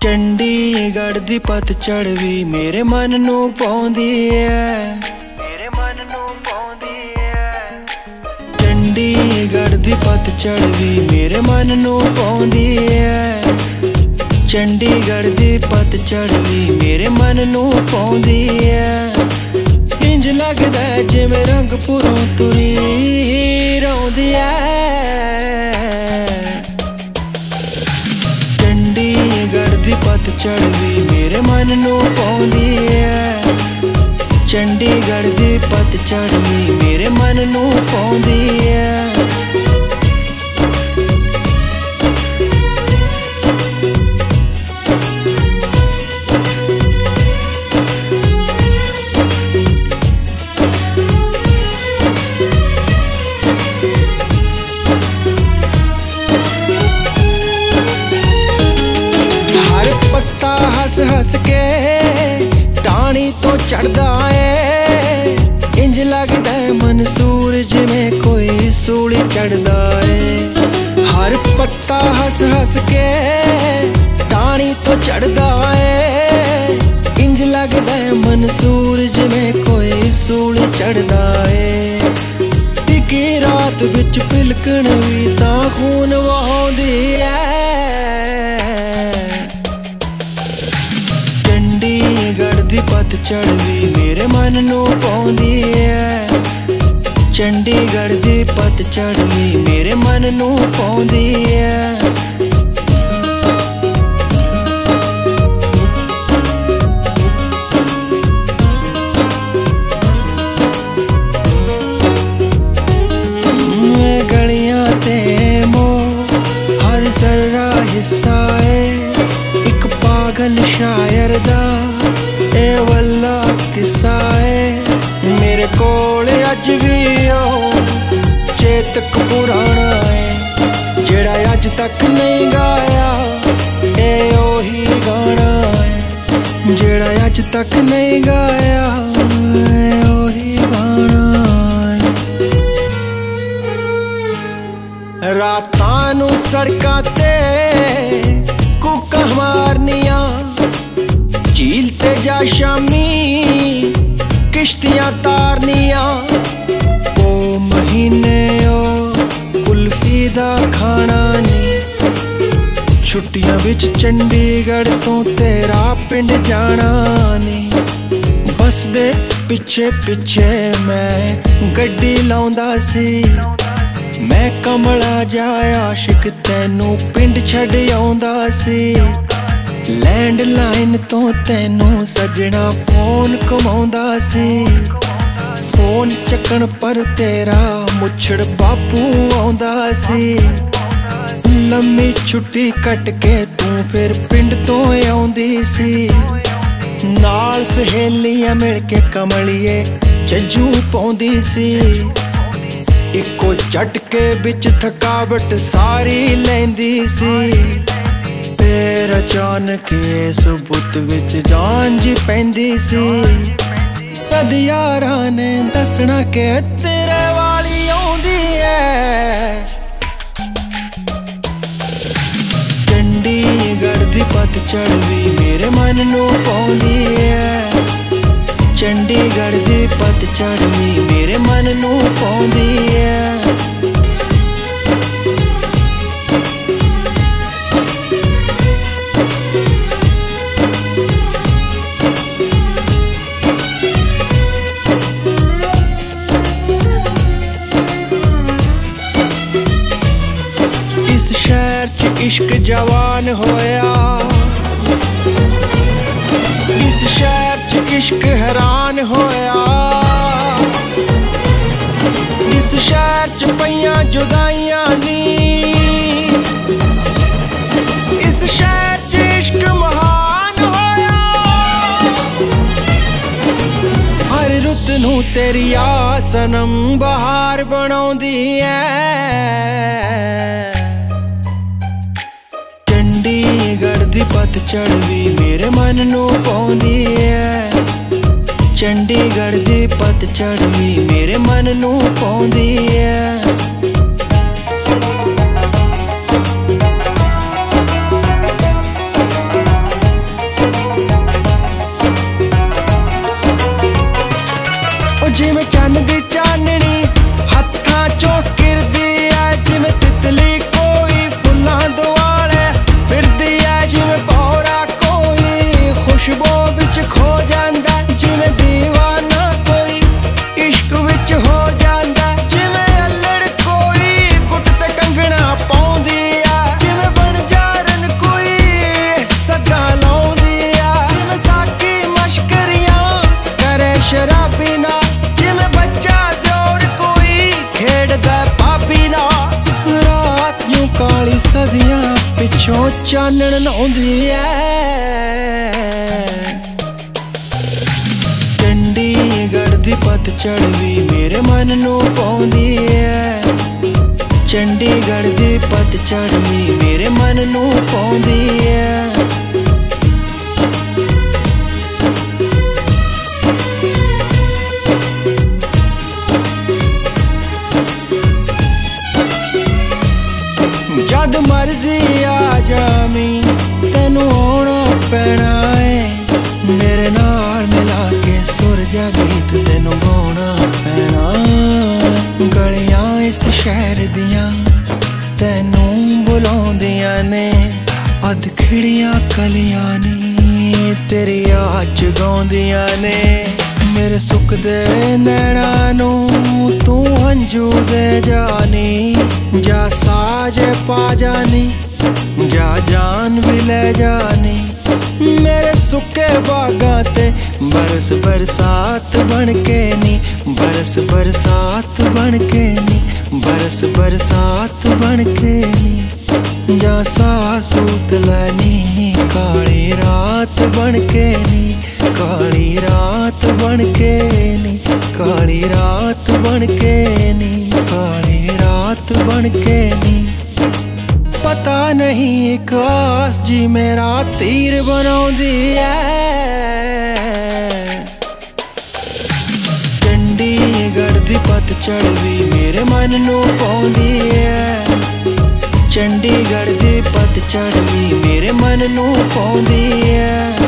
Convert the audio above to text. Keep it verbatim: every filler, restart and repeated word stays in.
चंडीगढ़ दी पतझड़ भी मेरे मन नू पाउंदी है, मेरे मन नू पाउंदी है। चंडीगढ़ दी पतझड़ भी मेरे मन नू पाउंदी है। चंडीगढ़ दी पतझड़ भी मेरे मन नू पाउंदी है। इंज लगदा है जिवें रंगपुरों तुरी रौंदी है। चंडीगढ़ दी पतझड़ भी मेरे मन नू पाउंदी है। चंडीगढ़ दी पतझड़ भी मेरे मन नू पाउंदी है। हस हस के टाणी तो चढ़दा है। इंज लगदा है मंसूर जिवें कोई सूली चढ़दा है। हर पत्ता हस हस के टाणी तो चढ़दा है। इंज लगदा है मंसूर जिवें कोई सूली चढ़दा है। टिकी रात विच पिलकण भी तां खून वहाउंदी है। चंडीगढ़ दी पतझड़ भी मेरे मन नू पाउंदी है। चंडीगढ़ दी पतझड़ भी मेरे मन नू पाउंदी है। गलियां ते मोह हर जरा हिस्सा है। एक पागल शायर दा ए वल्ला किस्सा है। मेरे कोल अज भी ओ चेतक पुराना है। जेड़ा अज तक नहीं गाया ए ओही गाना है। जेड़ा अज तक नहीं गाया ए ओही गाना है। रातां नू सड़कां ते कूकां मारनियां, झील ते जा शामी किश्तियां तारनियां। ओ महीने ओ कुल्फी दा खाना नी। छुट्टियां विच चंडीगढ़ तो तेरा पिंड जाना नी। बस दे पिछे पिछे मैं गड्डी लाउंदा सी। मैं कमला जा आशिक तैनू पिंड छड़ आउंदा सी। लैंडलाइन तो तैनू सजना फोन कमाउंदा सी। फोन चक्कण पर तेरा मुछड़ बापू आउंदा सी। लम्मी छुट्टी कट के तू फिर पिंड तो आउंदी सी। नाल सहेलियां मिल के कमलिए जज्जू पाउंदी सी। इको झटके बिच थकावट सारी लैंदी सी। फिर अचानक इस बुत विच जान जी पैंदी सी। सद यारां ने दसना के तेरे वाली आउंदी है। चंडीगढ़ दी पतझड़ भी मेरे मन नू पाउंदी है। चंडीगढ़ दी पतझड़ भी मेरे मन नू पाउंदी है। इस शहर च इश्क जवान होया। इस शहर च इश्क हैरान होया। इस शहर च पईयां जुदाइयां नी। इस शहर च इश्क महान होया। हर रुत नू तेरी आ सनम बहार बनाउंदी है। चंडीगढ़ दी पतझड़ भी मेरे मन नू पाउंदी है। चंडीगढ़ दी पतझड़ भी मेरे मन नू पाउंदी है। ਪਿੱਛੋਂ ਚਾਨਣ ਲਾਉਂਦੀ ਐ। ਚੰਡੀਗੜ੍ਹ ਦੀ ਪਤਝੜ ਵੀ ਮੇਰੇ ਮਨ ਨੂੰ ਪਾਉਂਦੀ ਐ। ਚੰਡੀਗੜ੍ਹ ਦੀ ਪਤਝੜ ਵੀ ਮੇਰੇ ਮਨ ਨੂੰ ਪਾਉਂਦੀ ਐ। ਜਦ ਮਰਜ਼ੀ ਆ ਜਾਵੀਂ ਤੈਨੂੰ ਆਉਣਾ ਪੈਣਾ ਏ। ਮੇਰੇ ਨਾਲ ਮਿਲਾ ਕੇ ਸੁਰ ਜਾ ਗੀਤ ਤੈਨੂੰ ਗਾਉਣਾ ਪੈਣਾ। ਗਲੀਆਂ ਇਸ ਸ਼ਹਿਰ ਦੀਆਂ ਤੈਨੂੰ ਬੁਲਾਉਂਦੀਆਂ ਨੇ। ਅੱਧ ਖਿੜੀਆਂ ਕਲੀਆਂ ਨੀ ਤੇਰੀ ਯਾਦ ਜਗਾਉਂਦੀਆਂ ਨੇ। ਮੇਰੇ ਸੁੱਕਦੇ ਨੈਣਾਂ ਨੂੰ ਤੂੰ ਹੰਝੂ ਦੇ ਜਾਨੀ। ਜਾ ਸਾਜ ਪਾ ਜਾਨੀ, ਜਾ ਜਾਨ ਵੀ ਲੈ ਜਾਨੀ। ਮੇਰੇ ਸੁੱਕੇ ਬਾਗਾਂ ਤੇ ਬਰਸ ਬਰਸਾਤ ਬਣ ਕੇ ਨੀ। ਬਰਸ ਬਰਸਾਤ ਬਣ ਕੇ ਨੀ। ਬਰਸ ਬਰਸਾਤ ਬਣ ਕੇ ਨੀ। ਜਾਂ ਸਾਹ ਸੂਤ ਲੈਨੀ ਕਾਲੀ ਰਾਤ ਬਣ ਕੇ ਨੀ। ਕਾਲੀ ਰਾਤ ਬਣ ਕੇ ਨੀ। ਕਾਲੀ ਰਾਤ ਬਣ ਕੇ ਨੀ। ਕਾਲੀ ਰਾਤ ਬਣ ਕੇ ਨੀ। ਪਤਾ ਨਹੀਂ ਇੱਕ ਆਸ ਜੀ ਮੇਰਾ ਤੀਰ ਬਣਾਉਂਦੀ ਐ। ਚੰਡੀਗੜ੍ਹ ਦੀ ਪਤਝੜ ਵੀ ਮੇਰੇ ਮਨ ਨੂੰ ਪਾਉਂਦੀ ਐ। ਚੰਡੀਗੜ੍ਹ ਦੀ ਪਤਝੜ ਵੀ ਮੇਰੇ ਮਨ ਨੂੰ ਪਾਉਂਦੀ ਐ।